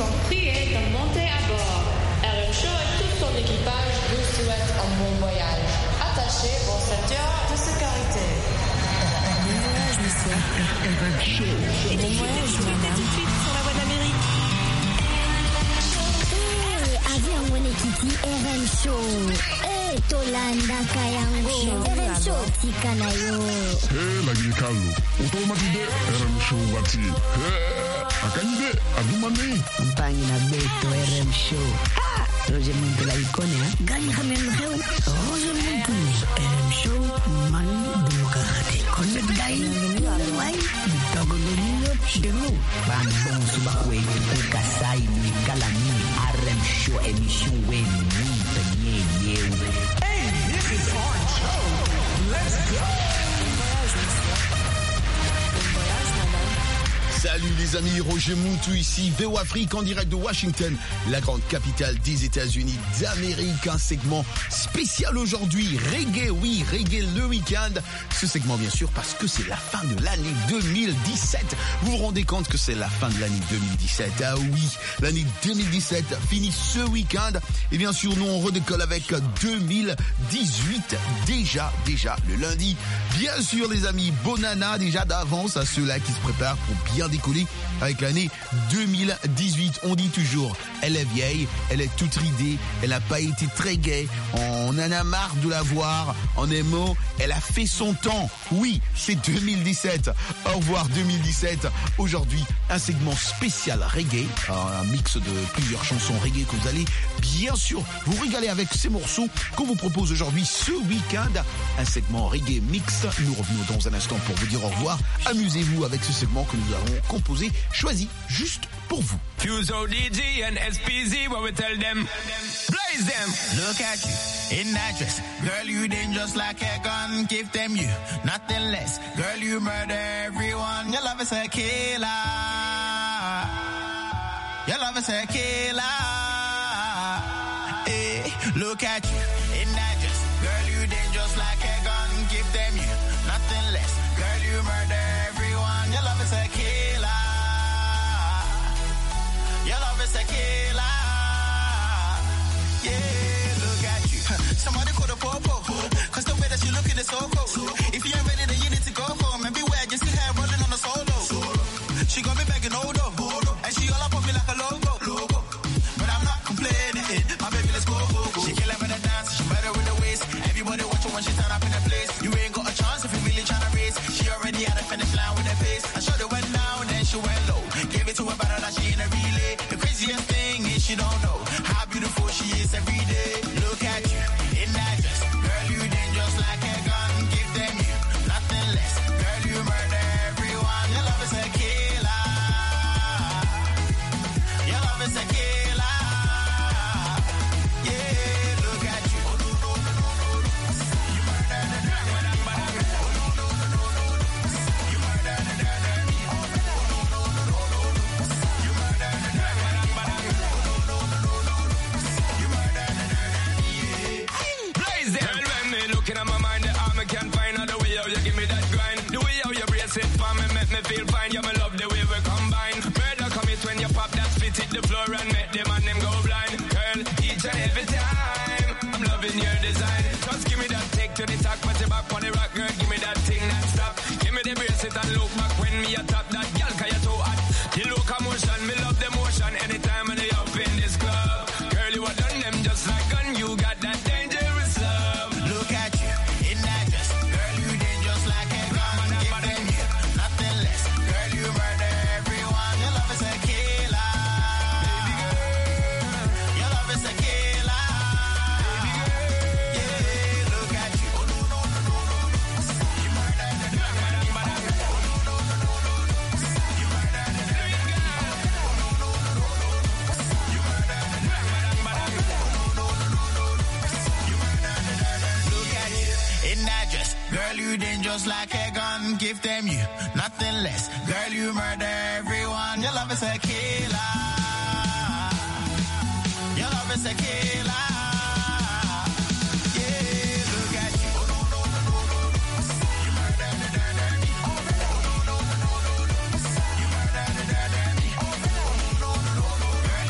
sont priés de monter à bord. RM Show et tout son équipage vous souhaitent un bon voyage. Attachez vos ceintures de sécurité. Bon voyage, monsieur. RM Show. Et bon voyage, madame. Tout de suite sur la voie d'Amérique. Avion mwenyekiti RM Show. Tolanda kayango. RM Show tika na yo. Lagi kalu. Utomatide RM Show wati. Akande adumane. Mpangi na beto RM Show. Roger Muntu la ikone ha. Gani khamen kheu. Roger Muntu. RM Show man demokrati. Konet gai. Wai. Tagolonyo demu. Bambon subakwe kasai ni kalani. RM Show émission wen ni penye yeu. Hey, this is our show. Let's go. Salut les amis, Roger Muntu ici, VO Afrique en direct de Washington, la grande capitale des États-Unis d'Amérique. Un segment spécial aujourd'hui, reggae, oui, reggae le week-end. Ce segment bien sûr parce que c'est la fin de l'année 2017. Vous vous rendez compte que c'est la fin de l'année 2017? Ah oui, l'année 2017 finit ce week-end. Et bien sûr, nous on redécolle avec 2018 déjà le lundi. Bien sûr les amis, bonana déjà d'avance à ceux-là qui se préparent pour bien décoller avec l'année 2018. On dit toujours, elle est vieille, elle est toute ridée, elle n'a pas été très gaie, on en a marre de la voir. En un mot, elle a fait son temps. Oui, c'est 2017. Au revoir 2017. Aujourd'hui, un segment spécial reggae, un mix de plusieurs chansons reggae que vous allez bien sûr vous régaler avec ces morceaux qu'on vous propose aujourd'hui ce week-end. Un segment reggae mix. Nous revenons dans un instant pour vous dire au revoir. Amusez-vous avec ce segment que nous avons composé, choisi juste pour vous. Fuse ODG and SPZ, what we tell them, blaze them. Look at you in that dress, girl, you dangerous like a gun. Give them you nothing less, girl, you murder everyone. Your love is a killer. Your love is a killer. Hey, look at you in that dress, girl, you dangerous like a gun. Give them you nothing less, girl, you murder everyone. Your love is a killer. Your love is a killer. Yeah, look at you. Somebody call the popo. Cause the way that you looking is so cool. If you ain't ready, then you need to go home. And beware, you see her rolling on a solo. She gon' be begging Odo. And she all up on me like a logo. But I'm not complaining. My baby, let's go. She kill her with a dance. She better with the waist. Everybody watch her when she turn up in the place. You ain't got a chance if you really tryna race. She already had a finish line with her face. I shot it went down, then she went low. Gave it to her better than she in a relay. The craziest thing is she don't know how beautiful she is every day. Look at you in that dress, girl, you dangerous like a gun. Give them you nothing less, girl, you murder everyone. Your love is a killer. Your love is a killer. Yeah, look at you. You murder the dragon. You murder the dragon. You murder the dragon. You murder the dragon. Blaze them. Girl, when me looking at my mind, the arm I can't find out the way how you give me that grind. The way how you brace it for me, make me feel fine. You me love the way we combine. Murder commit when you pop that spit hit the floor and make them and them go blind. Girl, each and every time, I'm loving your design. Just give me that take to the talk, put your back on the rock, girl. Give me that thing that stop. Give me the bracelet and look back when me a top that girl, 'cause you're too hot. The locomotion, me love the motion. Anytime when they up in this club, girl, you are done them just like gun. You got that dangerous love. Look at you in that dress, girl, you dangerous like a gun. Give them you nothing less, girl, you murder everyone. Your love is a killer. Baby girl, your love is a killer. Baby girl, yeah, look at you. You murder the dragon. You murder the dragon. You murder the dragon. You murder the dragon. Look at you in that dress, girl, you dangerous like a gun. Give them you nothing less, girl, you murder everyone. Your love is a killer. Your love is a killer. Yeah, look at you. You murder the dragon. You murder the dragon.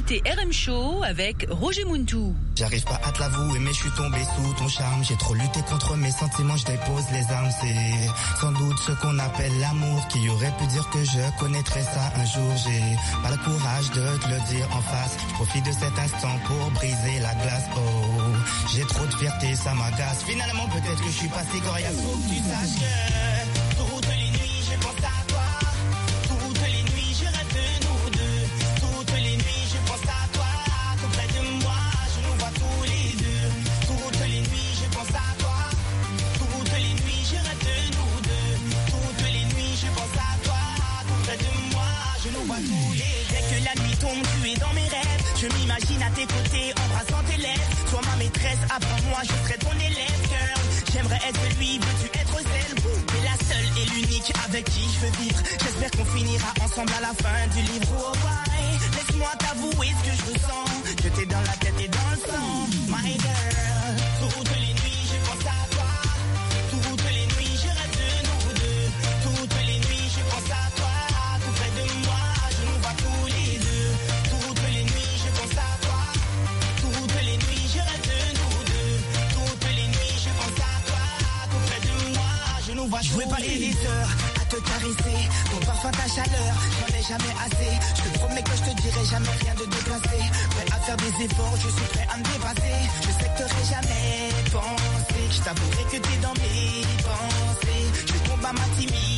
écoutez RM Show avec Roger Muntou. J'arrive pas à te l'avouer mais je suis tombé sous ton charme. J'ai trop lutté contre mes sentiments, je dépose les armes. C'est sans doute ce qu'on appelle l'amour. Qui aurait pu dire que je connaîtrais ça un jour. J'ai pas le courage de te le dire en face. Je profite de cet instant pour briser la glace. Oh, j'ai trop de fierté, ça m'agace. Finalement peut-être que je suis pas si coriace. Faut que tu saches que toutes les nuits je pense à toi. Toutes les nuits je rêve de nous deux. Toutes les nuits je pense à toi. Tout près de moi je nous vois tous les deux. Toutes les nuits je pense à toi. Toutes les nuits je rêve de nous deux. Toutes les nuits je pense à toi. Tout près de moi je nous vois tous les deux. Dès que la nuit tombe tu es dans mes rêves. Je m'imagine à tes côtés embrassant tes lèvres. Sois ma maîtresse, apprends-moi, je serai ton élève, girl. J'aimerais être lui, veux-tu être celle? T'es la seule et l'unique avec qui je veux vivre. J'espère qu'on finira ensemble à la fin du livre. Oh ouais, laisse-moi t'avouer ce que je ressens. Je t'ai dans la tête et dans le sang, my girl. Toutes les nuits je pense à toi. Toutes les nuits je rêve de nous deux. Toutes les nuits je pense à toi. Tout près de moi, je nous vois tous les deux. Toutes les nuits je pense à toi. Toutes les nuits je rêve de nous deux. Toutes les nuits je pense à toi. Tout près de moi, je nous vois tous les deux. Je veux passer des heures à te caresser. Ton parfum, ta chaleur, j'en ai jamais assez. Je te promets que je te dirai jamais rien de déplacé. Prêt à faire des efforts, je suis prêt à me dépasser. Je sais que t'aurais jamais pensé. Je t'avouerai que t'es dans mes pensées. Je combat ma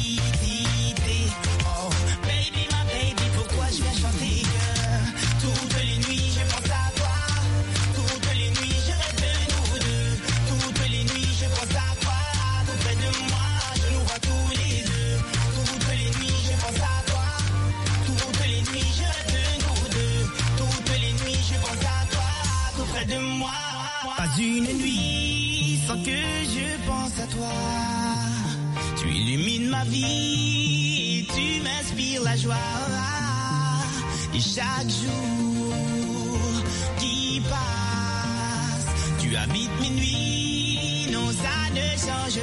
timidité. Oh, baby, ma baby, pour toi je viens chanter. Toutes les nuits je pense à toi. Toutes les nuits je rêve de nous deux. Toutes les nuits je pense à toi. Tout près de moi, je nous vois tous les deux. Toutes les nuits je pense à toi. Toutes les nuits je rêve de nous deux. Toutes les nuits je pense à toi. Tout près de moi. Pas une nuit sans que je pense à toi. Tu illumines ma vie, tu m'inspires la joie. Et chaque jour qui passe, tu habites mes nuits. Non, ça ne change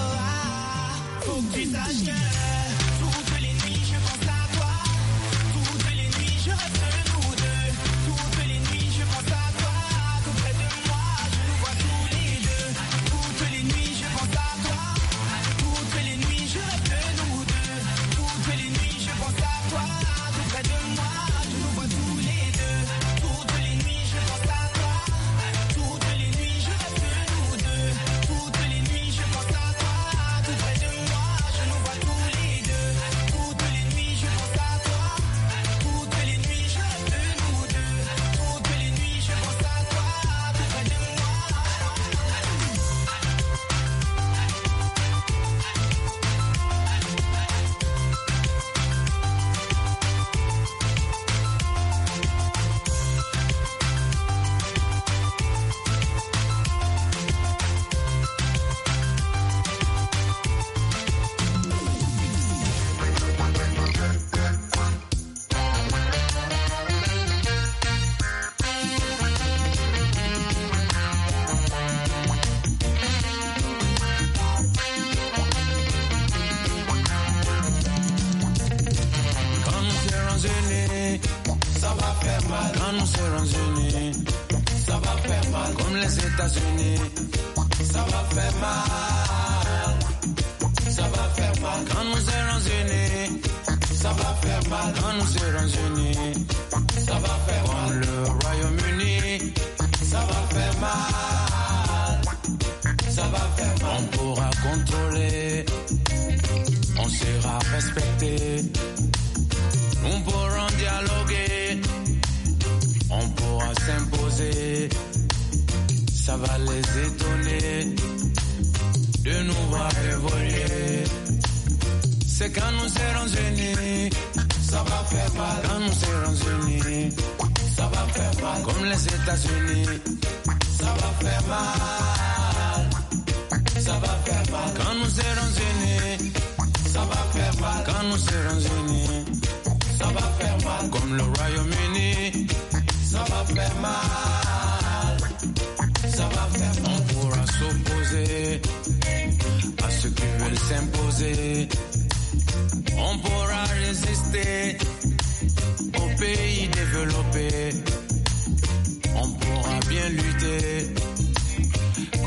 pas. Faut que tu saches que toutes les nuits je pense à toi. Toutes les nuits je rêve de nous deux. Toutes les nuits je pense à toi. Tout près de moi, je nous vois tous les deux. Toutes les nuits je pense à toi. Toutes les nuits je rêve de nous deux. Toutes les nuits je pense à toi. Tout près de moi, je nous vois tous les deux. Toutes les nuits je pense à toi. Toutes les nuits je rêve de nous deux. Toutes les nuits je pense à toi. Tout près de moi, je nous vois tous les deux. Toutes les nuits je pense à toi. Toutes les nuits je rêve de nous deux. Toutes les nuits je pense à toi. Tout près de moi. Quand nous serons unis, ça va faire mal. Quand nous serons unis, ça va faire mal. Comme les États-Unis, ça va faire mal. Ça va faire mal. Quand nous serons unis, ça va faire mal. Quand nous serons unis, ça va faire mal. Comme le Royaume-Uni, ça va faire mal. Ça va faire mal. On pourra contrôler, on sera respecté. Nous pourrons dialoguer, on pourra s'imposer. Ça va les étonner de nous voir évoluer. C'est quand nous serons unis, ça va faire mal. Quand nous serons unis, ça va faire mal. Comme les États-Unis, ça va faire mal. Ça va faire mal. Quand nous serons unis, ça va faire mal. Quand nous serons unis, ça va faire mal. Comme le Royaume-Uni, ça va faire mal. Ça va faire mal. On pourra s'opposer à ceux qui veulent s'imposer. On pourra résister aux pays développés.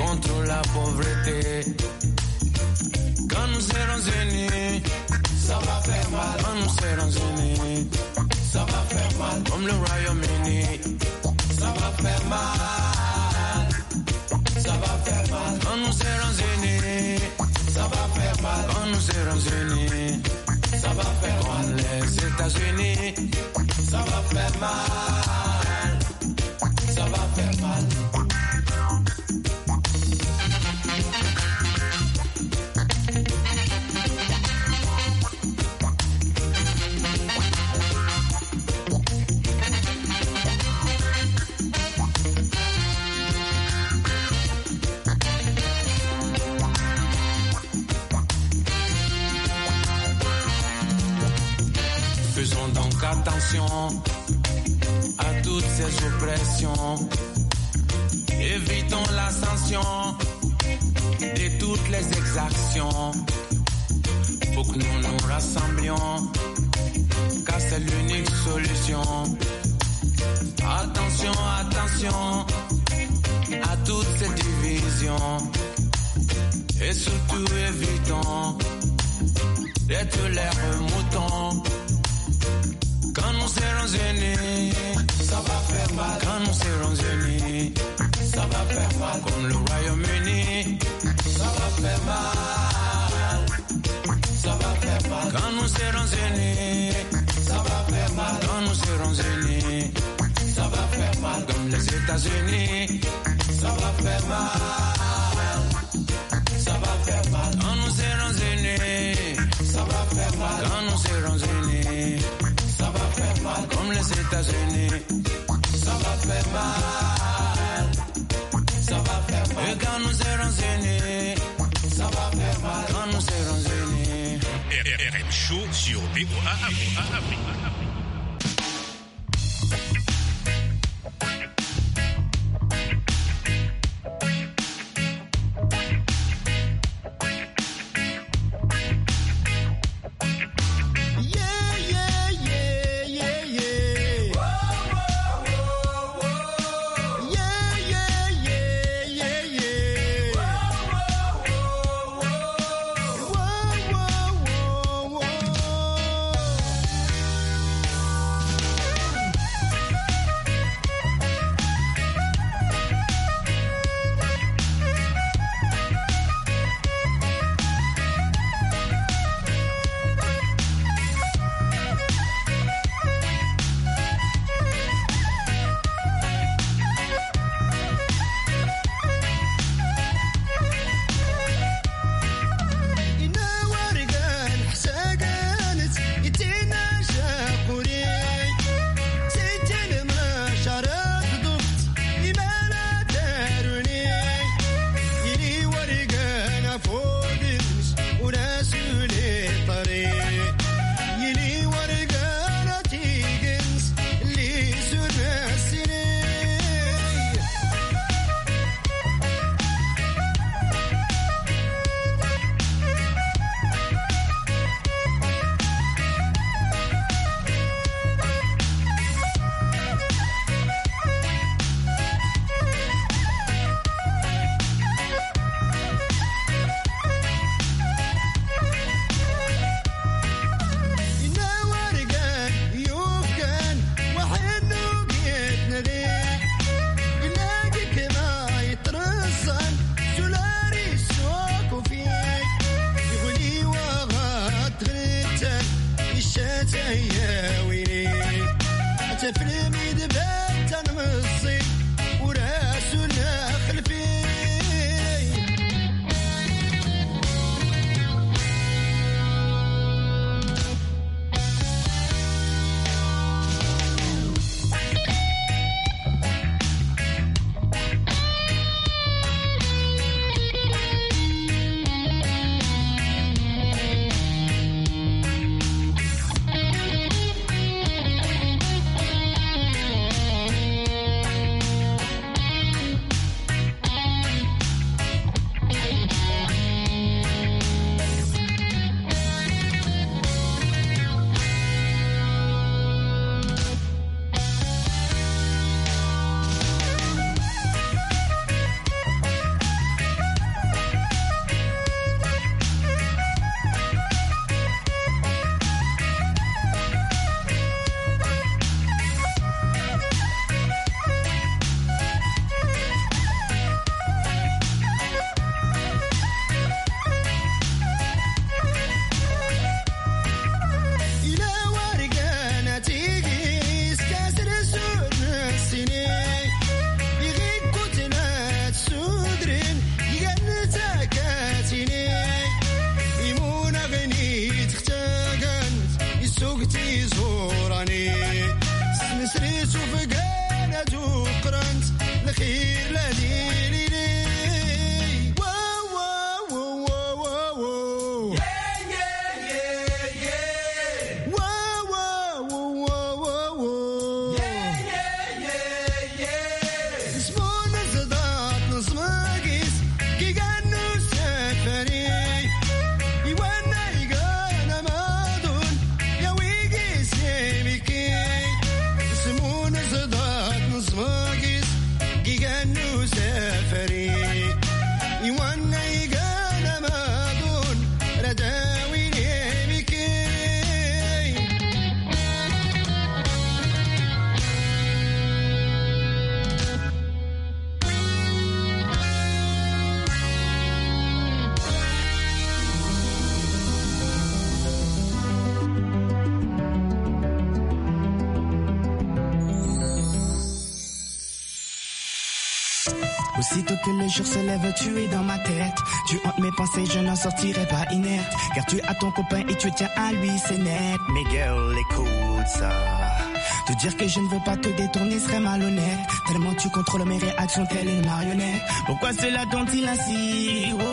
contre la pauvreté. Quand nous serons unis, ça va faire mal. Quand nous serons unis, ça va faire mal. Comme le Royaume-Uni, ça va faire mal. Ça va faire mal. Quand nous serons unis, ça va faire mal. Quand nous serons unis, ça va faire mal. Comme les États-Unis, ça va faire mal. Ça va faire mal. Faisons donc attention à toutes ces oppressions. Évitons la sanction de toutes les exactions. Faut que nous nous rassemblions, car c'est l'unique solution. Attention, attention à toutes ces divisions. Et surtout évitons d'être l'air mouton. Quand nous serons unis, ça va faire mal. Quand nous serons unis, ça va faire mal. Comme le Royaume-Uni, ça va faire mal. Ça va faire mal. Quand nous serons unis, ça va faire mal. Quand nous serons unis, ça va faire mal. Comme les États-Unis, ça va faire mal. Ça va faire mal. Quand nous serons unis, ça va faire mal. Quand nous serons unis, ça va faire mal. Comme les États-Unis, ça va faire mal. Ça va faire mal. Et quand nous serons unis, ça va faire mal. Quand nous serons unis. RM Show sur VOA Afrique. Sitôt que le jour se lève, tu es dans ma tête. Tu hantes mes pensées, je n'en sortirai pas inerte. Car tu as ton copain et tu tiens à lui, c'est net. Mais girl, écoute ça. Te dire que je ne veux pas te détourner serait malhonnête. Tellement tu contrôles mes réactions telle une marionnette. Pourquoi cela dont-il ainsi? Oh,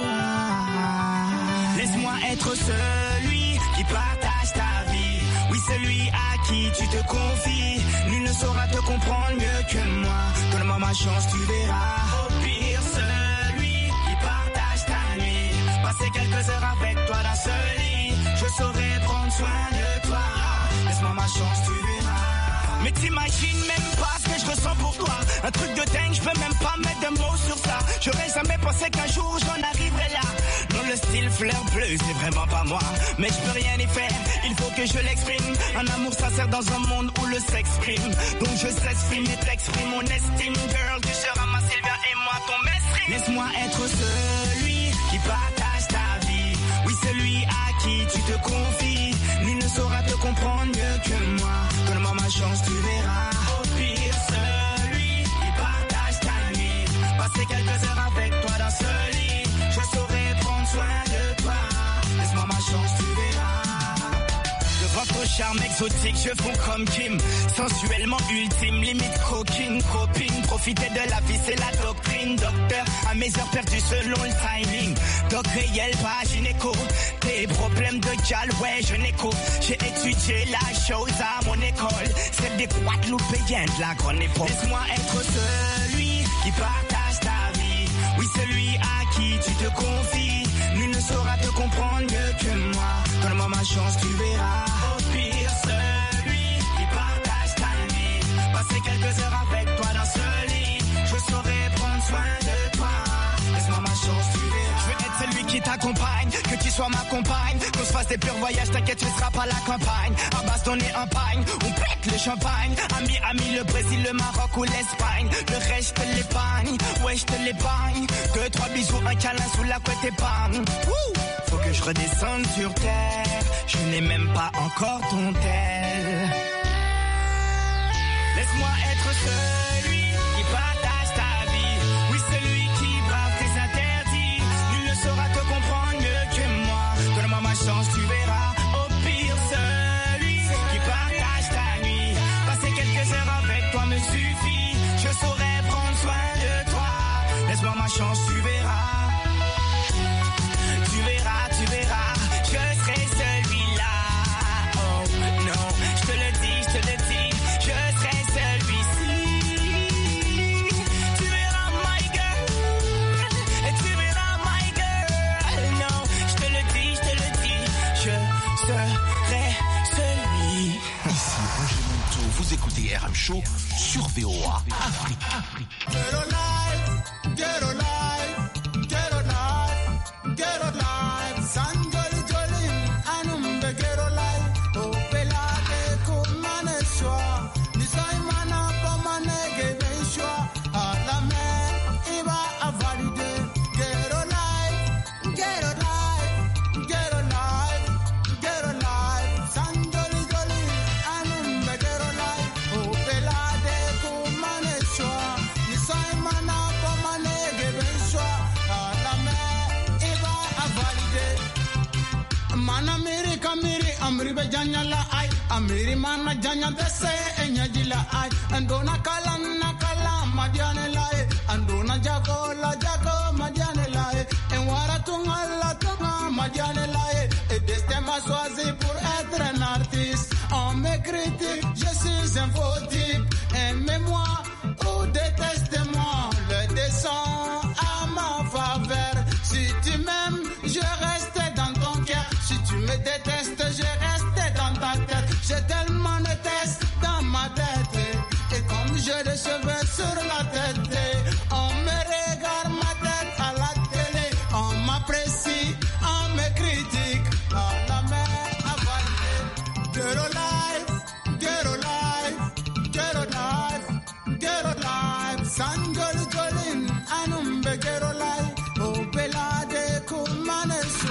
laisse-moi être celui qui partage ta vie. Oui, celui à qui tu te confies. Nul ne saura te comprendre mieux que moi. Donne-moi ma chance, tu verras. Au pire, celui qui partage ta nuit. Passer quelques heures avec toi dans ce lit. Je saurai prendre soin de toi. Laisse-moi ma chance, tu verras. Mais t'imagines même pas ce que je ressens pour toi. Un truc de dingue, je peux même pas mettre de mots sur ça. J'aurais jamais pensé qu'un jour j'en arriverais là. Non, le style fleur bleue, c'est vraiment pas moi. Mais je peux rien y faire, il faut que je l'exprime. Un amour sincère dans un monde où le sexe prime. Donc je s'exprime et t'exprime mon estime. Girl, tu seras ma Sylvia et moi ton mestre. Laisse-moi être celui qui partage ta vie. Oui, celui à qui tu te confies. Nul ne saura te comprendre mieux que moi. Donne-moi ma chance, tu verras. Au pire, celui qui partage ta nuit. Passer quelques heures avec toi dans ce lit. Je saurai prendre soin de toi. Laisse-moi ma chance, tu verras. Devant ton charme exotique, je fonds comme Kim. Sensuellement ultime, limite coquine, copine. Profiter de la vie, c'est la doctrine. Docteur, à mes heures perdues selon le timing. Doc réel, pas gynéco. Tes problèmes de gal, ouais, je n'écho. J'ai étudié la chose à mon école. Celle des Guadeloupéens de la grande époque. Laisse-moi être celui qui partage ta vie. Oui, celui à qui tu te confies. Nul ne saura te comprendre mieux que moi. Donne-moi ma chance, tu verras. Au pire, celui qui partage ta nuit. Passer quelques heures avec toi dans ce lit. Je saurai prendre soin de toi. Laisse-moi ma chance, tu verras. Je veux être celui qui t'accompagne, que tu sois ma compagne. Qu'on se fasse des purs voyages, t'inquiète, tu seras pas la campagne. À bastonner un pagne, on pète le champagne. Ami, le Brésil, le Maroc ou l'Espagne. Le reste, je te l'épargne, ouais, je te l'épargne. 2, 3 bisous, un câlin sous la couette épargne. Faut que je redescende sur terre. Je n'ai même pas encore ton tel. Laisse-moi être celui qui partage ta vie. Oui, celui qui brave tes interdits. Nul ne saura te comprendre mieux que moi. Donne-moi ma chance, tu verras. Au pire, celui qui partage ta nuit. Passer quelques heures avec toi me suffit. Je saurai prendre soin de toi. Laisse-moi ma chance, tu verras. Tu verras, tu verras. Je serai celui-là. Oh non, je te le dis, je te le dis. Je serai celui-ci. Tu verras, my girl. Et tu verras, my girl. Non, je te le dis, je te le dis. Je serai celui. Ici Roger Monteau, vous écoutez RM Show sur VOA Afrique. Get alive, get alive, get alive, get alive. Sanjoli joli, anumbe get alive. Oh, pelade kumane shwa, nisai mana pomane gebe shwa. Alame iba avalide. Get alive, get alive, get alive, get alive. Sanjoli joli, anumbe get alive. Oh, pelade kumane shwa, nisai mana pomane gebe shwa. Alame iba avalide. Mana miri kamiri amri be janyala ay amiri mana janya dese enyajila ay andona kala madiane lae andona jago madiane lae enwara tunga madiane lae et destin m'a choisi pour être un artiste. On me critique, je suis un faux type. Aimez-moi ou détestez-moi, le descend à ma faveur. Si tu m'aimes, je reste dans ton cœur. Si tu me détestes, je reste dans ta tête. J'ai tellement de tests dans ma tête. Et comme j'ai des cheveux sur la tête, on me regarde ma tête à la télé. On m'apprécie, on me critique. À la mer avalée. Get alive, get alive, get alive, get alive. Sanjoli jolin, anumbe get alive. Oh, pelade kumane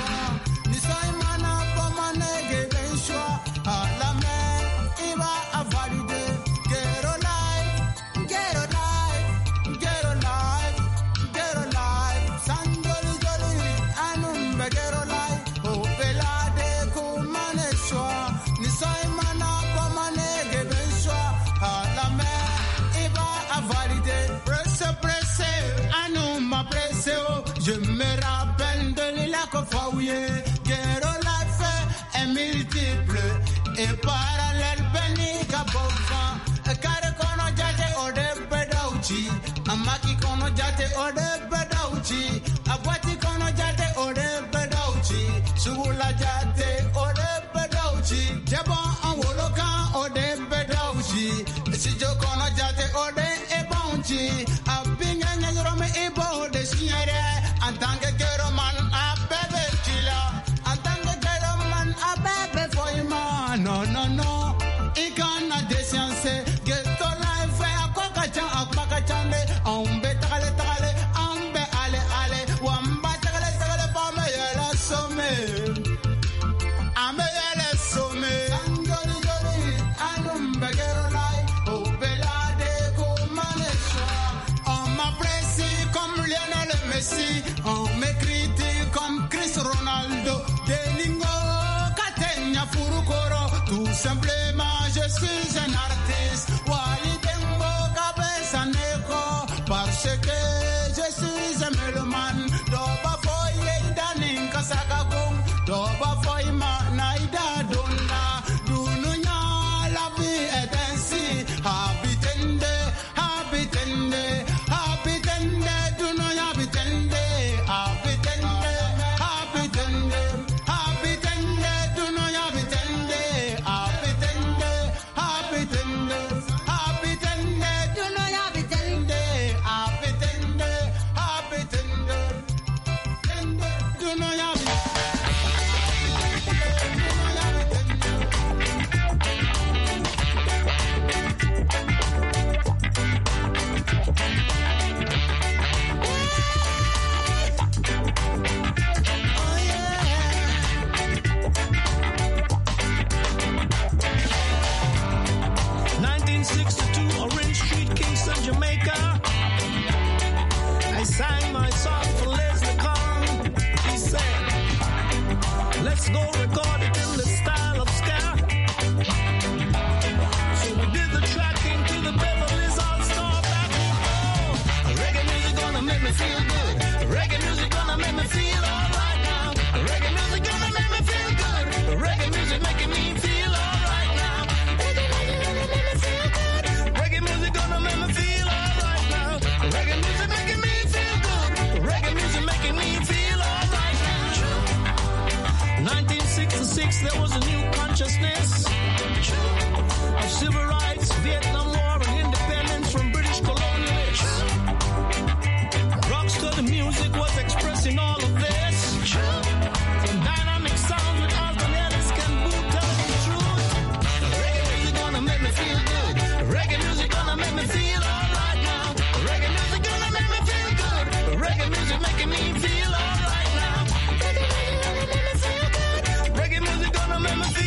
fauye, gero life est multiple et parallèle beni kabova. Kare kono jate ode bedauchi, amaki kono jate ode bedauchi, abwati kono jate ode bedauchi, sugula jate ode bedauchi, jabo anwoloka ode bedauchi, sijo kono jate ode ebauchi, abinga nyerome ebo de sinyere, antange gero man abebe kila, antange gero man abebe foima, no no no, ikana desianse, geto life akokacha akpakachande, ombe takale takale, ombe ale ale, wamba takale takale pame yela some, ame yela some, anjoli joli, anumbe gero lai, obelade kumanesha, on m'apprécie comme Lionel Messi, on m'écrit comme Chris Ronaldo, Delingo, Katenya Furukoro, tout simplement je suis un artiste, Wali Dembo Kabesa Neko, parce que je suis un mélomane, Doba Foye Danin Kasakagong, Doba Foye Naida Donna, Dununya, la vie est ainsi, habitende, habitende, habitende, Dununya habitende, habitende, habitende, habitende, Dununya habitende, habitende, habitende, habitende, Dununya habitende, habitende, habitende, Dununya habitende. Jamaica. I sang my song for Leslie Kong. He said, let's go record it in the style of ska. So we did the tracking to the Beverly's All-Star back home. Reggae music gonna make me feel good. Reggae music gonna make me feel alright now. Reggae music gonna make me feel good. Reggae music making me feel alright now. Reggae music gonna make me feel good. Reggae music gonna make me feel alright now. Reggae music making me feel good. Reggae music making me feel alright now. 1966, there was a new consciousness of civil rights, Vietnam War, and independence from British colonialists. Rocksteady music was expressing all of this. From dynamic sounds with Osborne Ellis can boot tell the truth. Reggae music gonna make me feel good. Reggae music gonna make me feel alright now. Reggae music gonna make me feel good. Reggae music making me feel alright now. Reggae music gonna make me feel good. Reggae music gonna make me feel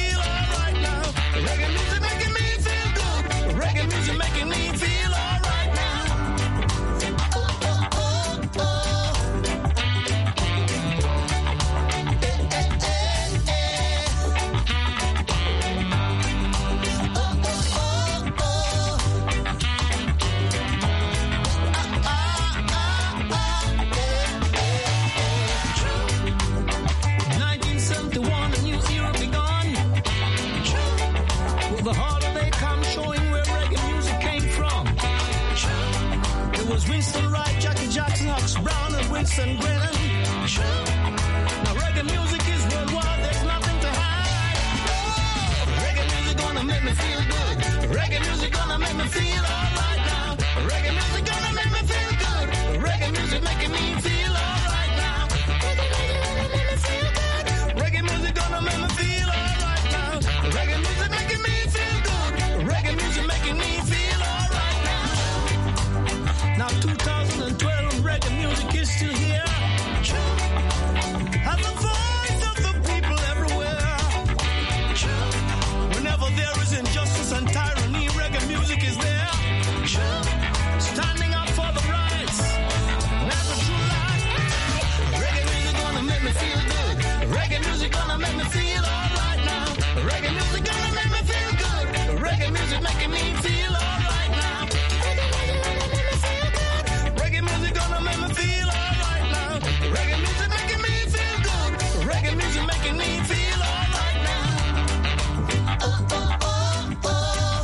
making me feel alright now. Oh, oh, oh, oh.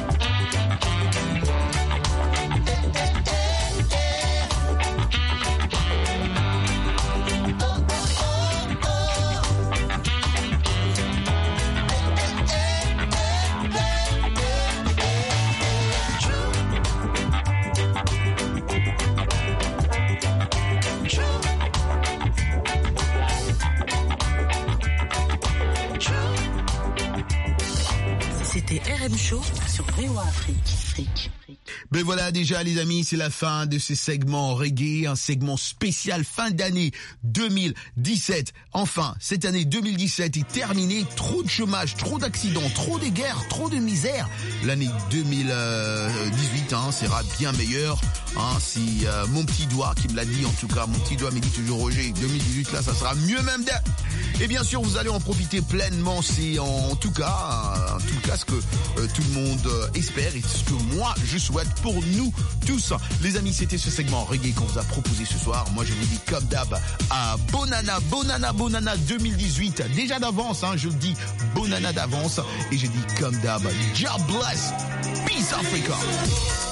C'était RM Show sur VOA Afrique. Ben voilà, déjà les amis, c'est la fin de ce segment reggae, un segment spécial fin d'année 2017. Enfin, cette année 2017 est terminée. Trop de chômage, trop d'accidents, trop de guerres, trop de misère. L'année 2018 sera bien meilleure. Si mon petit doigt qui me l'a dit, en tout cas, mon petit doigt me dit toujours Roger, 2018 là, ça sera mieux même. Et bien sûr, vous allez en profiter pleinement. C'est en tout cas ce que tout le monde espère et ce que moi je souhaite pour nous tous. Les amis, c'était ce segment reggae qu'on vous a proposé ce soir. Moi, je vous dis comme d'hab à Bonana 2018. Déjà d'avance, je le dis, Bonana d'avance. Et je dis comme d'hab, God bless, peace Africa.